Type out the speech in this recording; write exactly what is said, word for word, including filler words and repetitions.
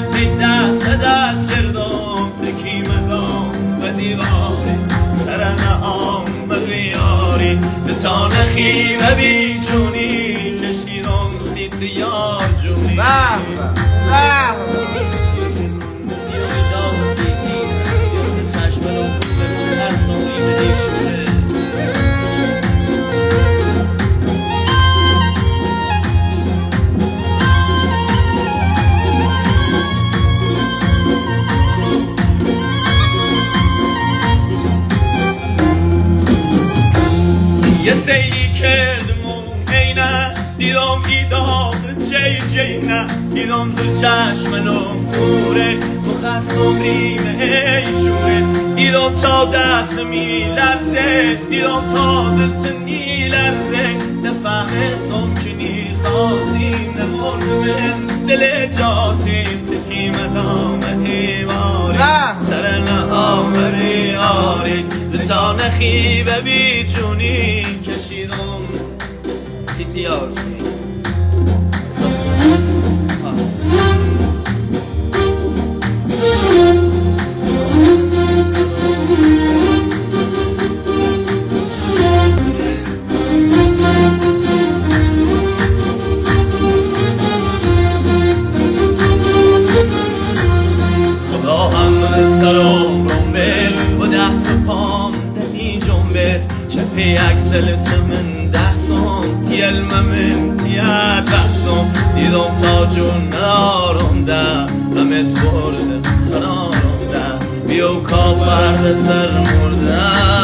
ای دست دست کردم تکی مدام و دیواری سر نهام و بیاری به تا نخی و بی جونی کشیدم سیت یار جونی یه سیلی کردم و اینه دیدم ایداد جی جی نه دیدم زر چشمنو کوره بخرسم ریم ایشونه دیدم تا دست می لرزه دیدم تا دلت نی لرزه نفهمستم که نی خواستیم نمرد من دل جاسیم تکی مدام حیواری سر نهام بیاری تا نخی و بی جونی کشیدم سیتیار خدا هم سرم رنبز و دست پام دهی جنبز چپی اکسلت من دستم تیل من تیاد بحثم دیدم تا جون نارونده غمت برده قرارونده بیو کافرد سر مرده